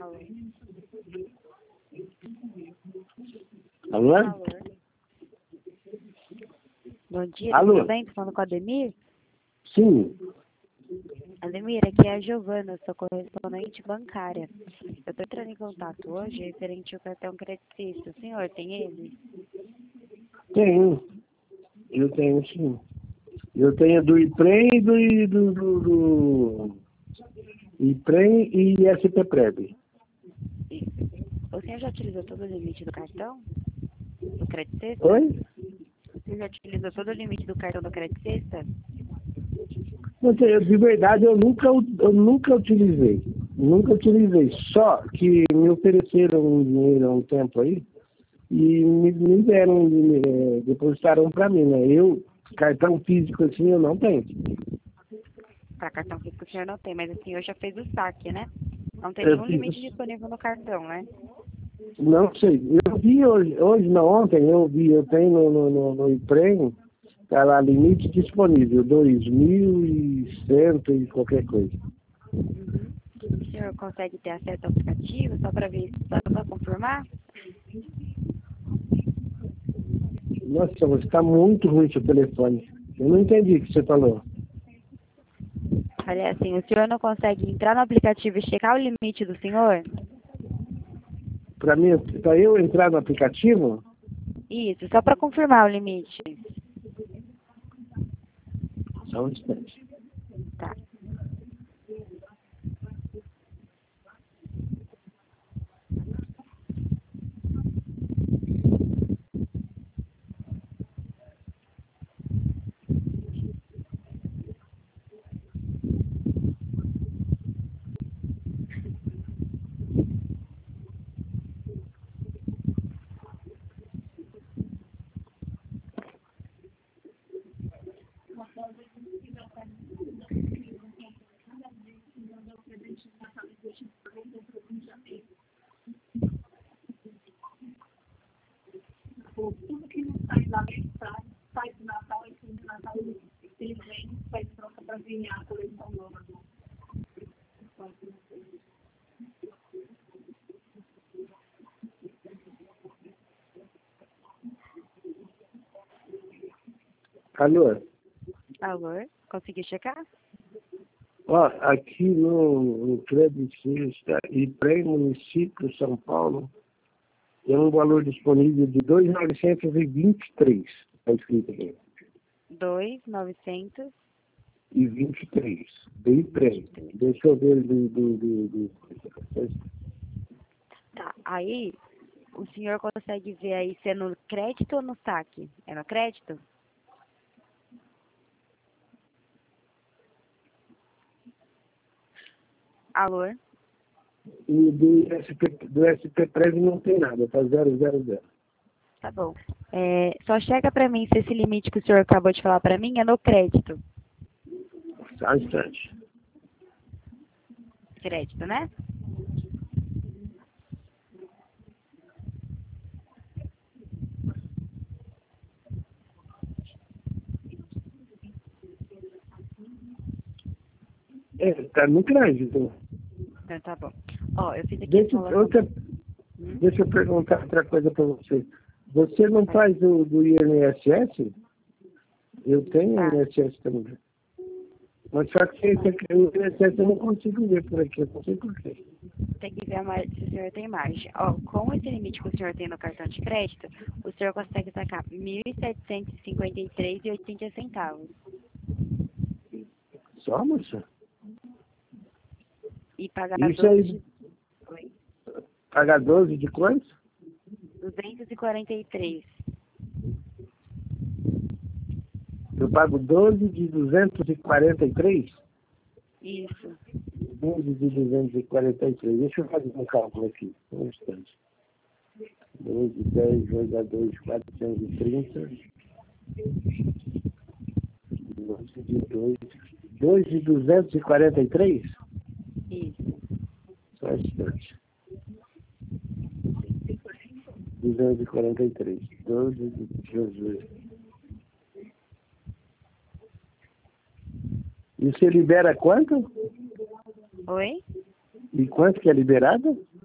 Alô? Alô? Bom dia, Alô? tudo bem? Tô falando com a Ademir? Sim. Ademir, aqui é a Giovana, sou correspondente bancária. Eu tô entrando em contato hoje referente ao cartão creditista. O senhor tem ele? Tenho. Eu tenho, sim. Eu tenho do IPREM e do IPREM e SP-Prev. O senhor já utilizou todo o limite do cartão? Do creditista? Oi? O senhor já utilizou todo o limite do cartão do creditista? De verdade, eu nunca utilizei. Nunca utilizei. Só que me ofereceram um dinheiro há um tempo aí e me deram, depositaram para mim, né? Cartão físico assim, eu não tenho. Para cartão físico o senhor não tem, mas o senhor já fez o saque, né? Não tem Eu nenhum fiz. limite disponível no cartão, né? Não sei. Eu vi hoje não, ontem eu tenho no IPREM, tá lá, limite disponível, 2.100 e qualquer coisa. Uhum. O senhor consegue ter acesso ao aplicativo só para ver, só para confirmar? Nossa, você está muito ruim seu telefone. Eu não entendi o que você falou. Olha, assim, o senhor não consegue entrar no aplicativo e checar o limite do senhor? Para eu entrar no aplicativo, Isso, só para confirmar o limite. só um instante. Tá. Tudo que não sai lá mensagem, sai do Natal e tudo do Natal, ele vem e faz troca para ganhar a coleção nova do. Alô? Alô? Conseguiu checar? Ó, aqui no Credit Suisse, IPREM, município São Paulo, tem um valor disponível de 2.923, está escrito aqui. 2.900. E 23, do IPREM. Deixa eu ver Tá. Aí, o senhor consegue ver aí se é no crédito ou no saque? É no crédito? Alô? E do SP-Prev não tem nada, tá 000. Tá bom. Só chega pra mim se esse limite que o senhor acabou de falar pra mim é no crédito. Só um instante. Crédito, né? Tá no crédito. Então tá bom. Ó, eu fiz aqui a Deixa, simulação. deixa eu perguntar outra coisa para você. Você não faz do INSS? Eu tenho INSS também. Mas só que o INSS eu não consigo ver por aqui, eu não sei por quê. Tem que ver se o senhor tem margem. Ó, com esse limite que o senhor tem no cartão de crédito, o senhor consegue sacar R$ 1.753,80. Só, moça? E pagar Isso 12 aí, de... Oi? pagar 12 de quanto? 243. Eu pago 12 de 243? Isso. 12 de 243. Deixa eu fazer um cálculo aqui. Um instante. 12, 10, 2 a 2, 430. 12 de 2. 2 de 243? Isso. Só um instante. 243. 12 de 2. E você libera quanto? Oi? E quanto que é liberado?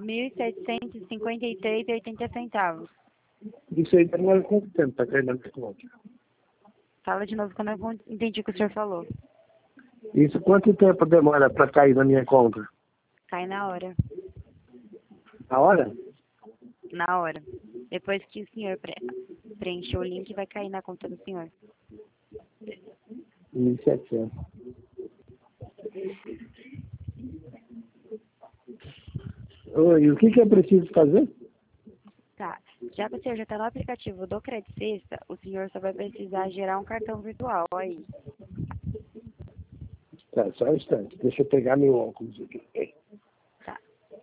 R$ 1.753,80. Isso aí demora quanto tempo para cair na minha conta? Fala de novo que eu não entendi o que o senhor falou. Isso quanto tempo demora para cair na minha conta? Cai na hora. Na hora? Na hora. Depois que o senhor preencher o link, vai cair na conta do senhor. 1.700. Oi, o que eu preciso fazer? Tá. Já que o senhor já está no aplicativo do Credit Sexta, o senhor só vai precisar gerar um cartão virtual aí. Tá, só um instante. Deixa eu pegar meu óculos aqui. Tá.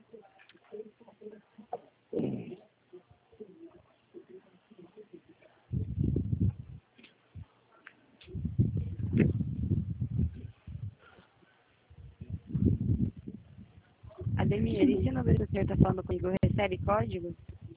Ademir, e se o número que o senhor está falando comigo recebe código?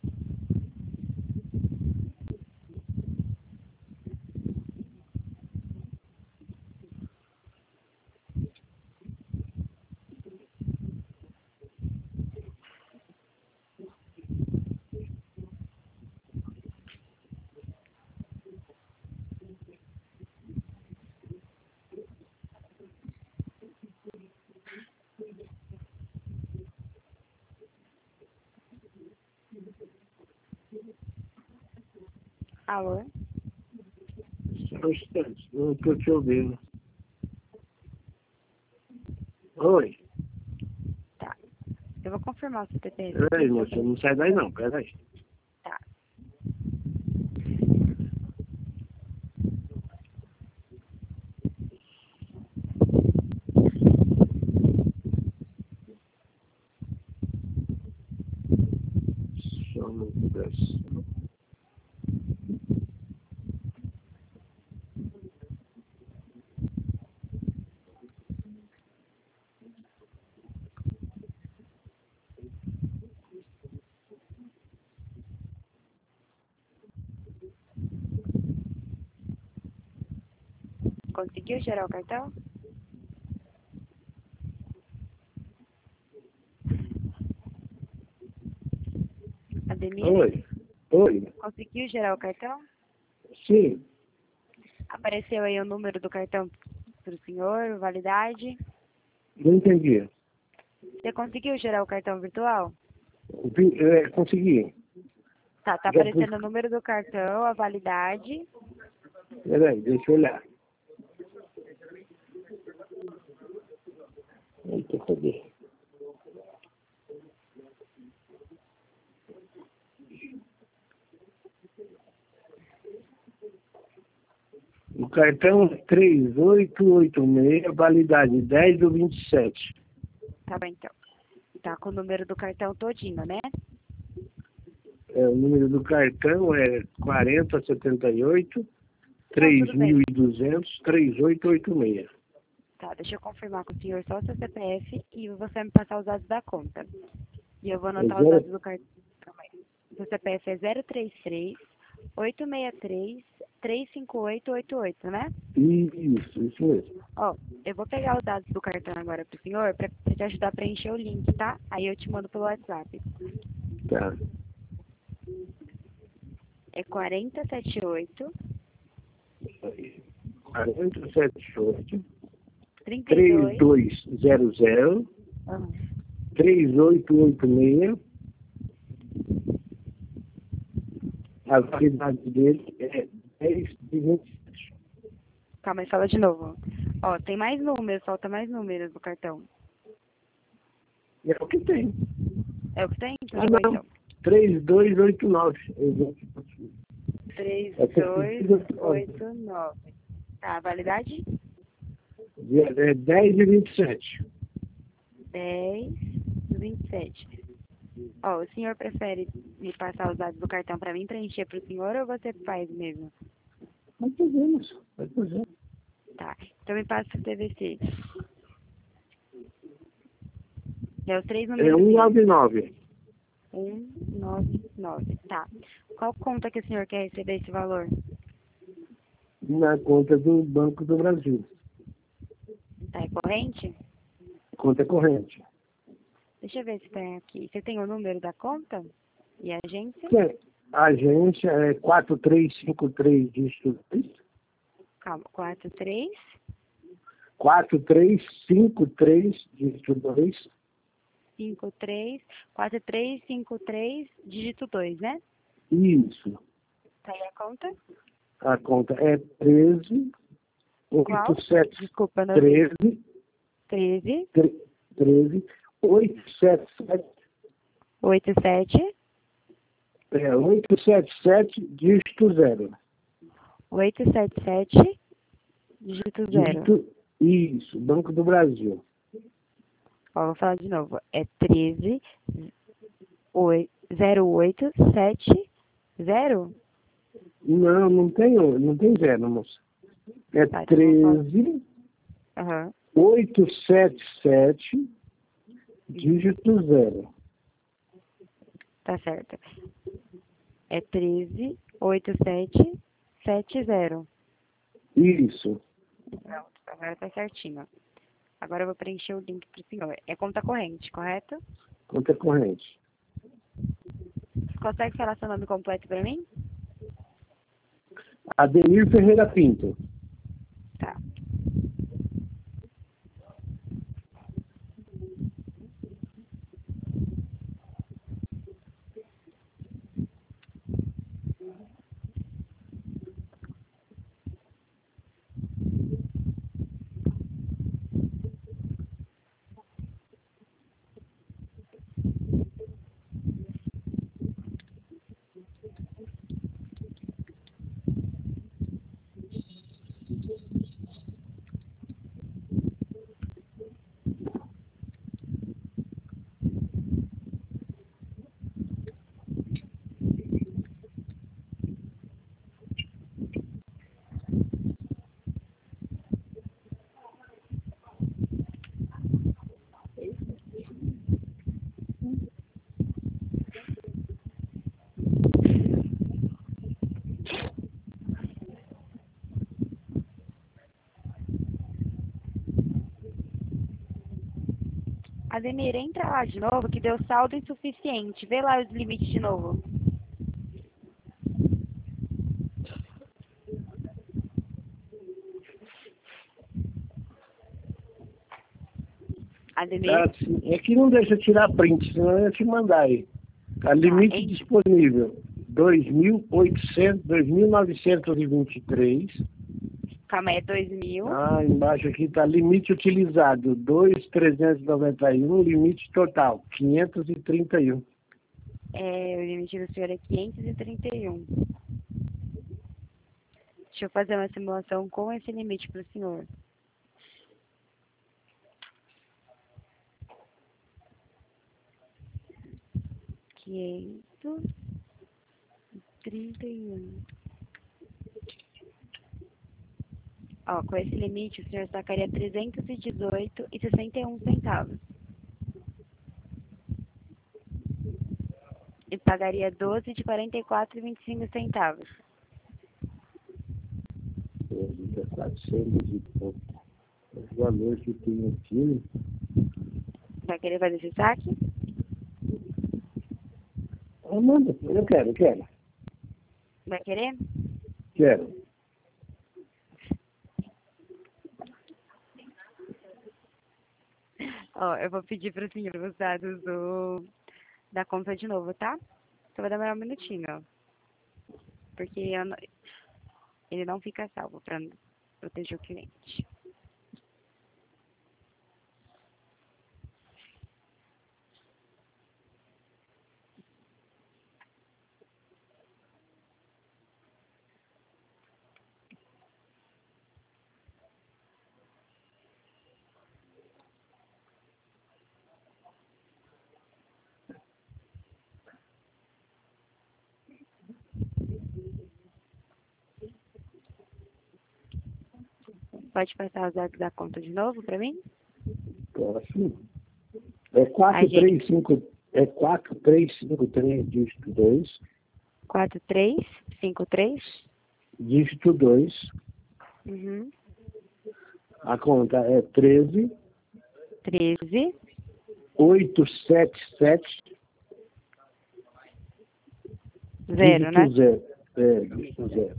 Alô? Só um instante. Não estou te ouvindo. Oi. Tá. Eu vou confirmar o CPF. Peraí, moça. Não sai daí não. Peraí. Tá. Só no pedaço. Conseguiu gerar o cartão? Ademir, Oi. Oi. conseguiu gerar o cartão? Sim. Apareceu aí o número do cartão para o senhor, validade. Não entendi. Você conseguiu gerar o cartão virtual? Consegui. Tá Já aparecendo pus- o número do cartão, a validade. Peraí, deixa eu olhar. Eita, cadê? O cartão 3886, validade 10 do 27. Tá bom, então. Tá com o número do cartão todinho, né? O número do cartão é 4078 Não, tudo bem. 3200 3886. Tá, deixa eu confirmar com o senhor só o seu CPF e você vai me passar os dados da conta. E eu vou anotar os dados do cartão. Calma aí. Seu CPF é 033 863 35888, né? Isso mesmo. Ó, eu vou pegar os dados do cartão agora pro senhor pra te ajudar a preencher o link, tá? Aí eu te mando pelo WhatsApp. Tá. É 4078 4078 32 3200 ah, 3886. A validade dele é 10 de 27. calma aí, fala de novo. Ó, tem mais números, falta mais números do cartão. É o que tem. É o que tem? Então, Ah, tá bom, não. então. 3289. 3289. Tá, validade? É 10 de 27. 10/27. Ó, o senhor prefere me passar os dados do cartão pra mim preencher pro senhor ou você faz mesmo? Nós fazemos. Nós fazemos. Tá, então me passa o CVC. É os três É números. 199. 199. Tá. Qual conta que o senhor quer receber esse valor? Na conta do Banco do Brasil. Tá, é corrente? Conta corrente. Deixa eu ver se tem aqui. Você tem o número da conta e a agência? A agência é 4353 dígito 2. Calma, 43 4353 dígito 2. 4353 dígito 2, né? Isso. Tá aí a conta? A conta é 13 Qual? 87 Desculpa, não. 13 13 13 877 87 877 dígito 0. 877 dígito 0. Isso, Banco do Brasil. Ó, vou falar de novo. É 13 0870. Não tem zero, moça. É Tá, então vou falar. 13 Aham. 877 dígito 0. Tá certo. É 13 8770. Isso. Pronto, agora tá certinho. Agora eu vou preencher o link pro senhor. É conta corrente, correto? Conta corrente. Você consegue falar seu nome completo pra mim? Ademir Ferreira Pinto. Tá. Ademir, entra lá de novo que deu saldo insuficiente. Vê lá os limites de novo. Ademir? É que não deixa tirar print, senão eu ia te mandar aí. Tá, limite disponível. 2.923. Calma aí, é 2000. Embaixo aqui está limite utilizado, 2.391, limite total, 531. O limite do senhor é 531. Deixa eu fazer uma simulação com esse limite para o senhor. Quinhentos e 31. Ó, com esse limite, o senhor sacaria 318,61 centavos. E pagaria 12 de 44,25 centavos. 400 e pouco. Os valores que tem aqui. Vai querer fazer esse saque? Manda, eu quero. Vai querer? Quero. Ó, eu vou pedir para o senhor os dados da conta de novo, tá? Só vai demorar um minutinho, ó. Porque ele não fica salvo para proteger o cliente. Pode passar os dados da conta de novo para mim? Posso. É 4353, dígito 2. 4353? Dígito 2. Uhum. A conta é 13. 13. 877 Zero, né? zero. Dígito zero.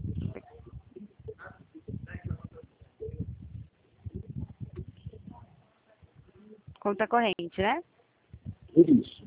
Conta corrente, né? Isso.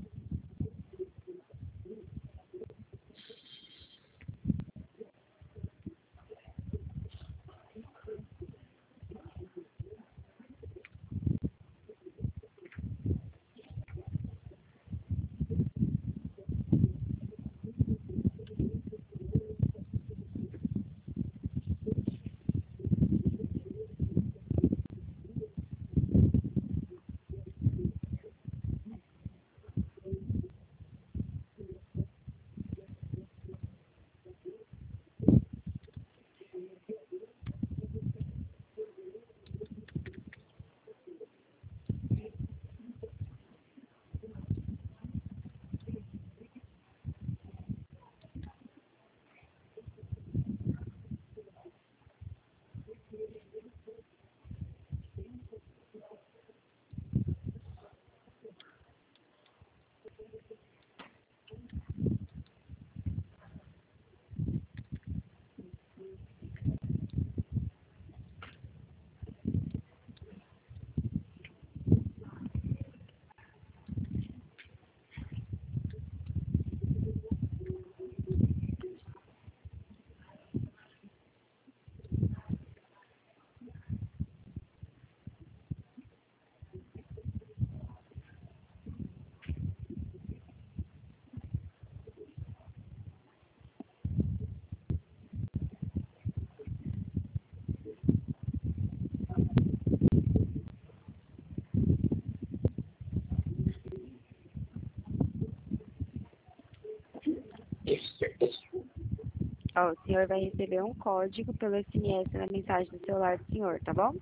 Ó, o senhor vai receber um código pelo SMS na mensagem do celular do senhor, tá bom?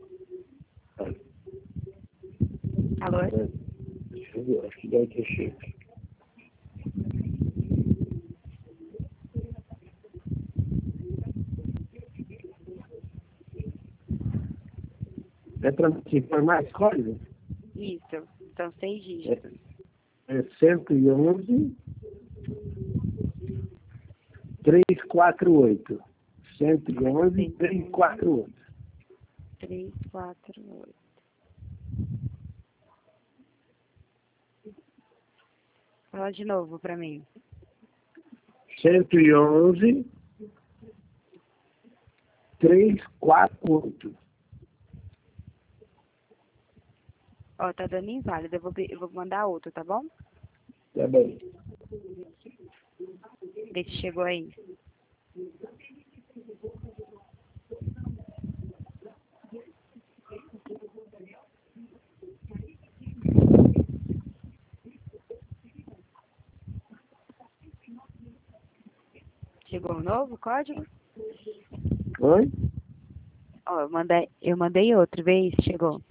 Alô? Deixa eu ver, acho que deve ter chego. É para te informar esse código? Isso, são 6 dígitos. É 111 348. 111 348. 348. Fala de novo pra mim. 111 348. Ó, tá dando inválido. Eu vou mandar outro, tá bom? Tá bem. Vê se chegou aí. Chegou um novo código? Oi? Ó, eu mandei outro. Vê se chegou.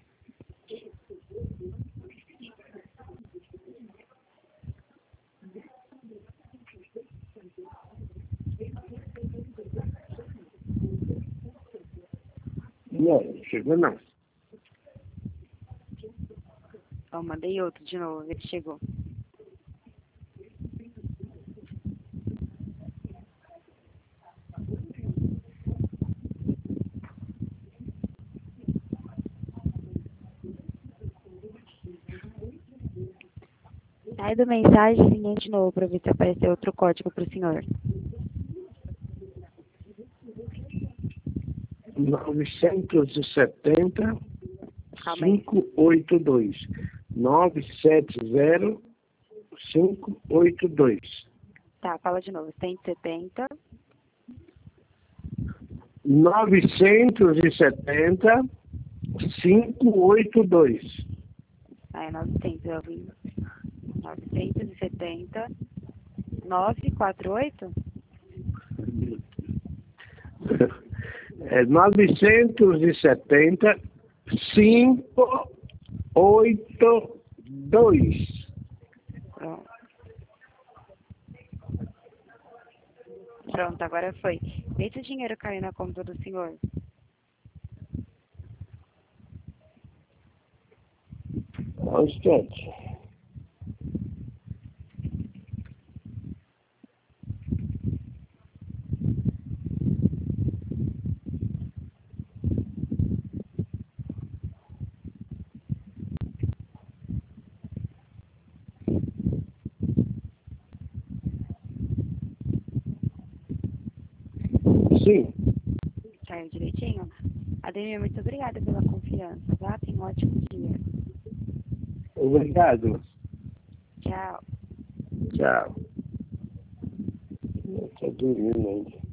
Não, chegou não. Ó, mandei outro de novo. Vê se chegou. Sai do mensagem de novo pra ver se apareceu outro código pro senhor. 970 Calma aí. 582. 970 582. Tá, fala de novo. 170. 970 582. Ah, é 900, eu vi. 970. 948? É 970 582. Pronto. Pronto, agora foi. Vê se o dinheiro caiu na conta do senhor. Só um instante. Sim. Saiu direitinho? Ademir, muito obrigada pela confiança, tá? Tenha um ótimo dia. Obrigado. Tchau. Tchau. Estou dormindo ainda.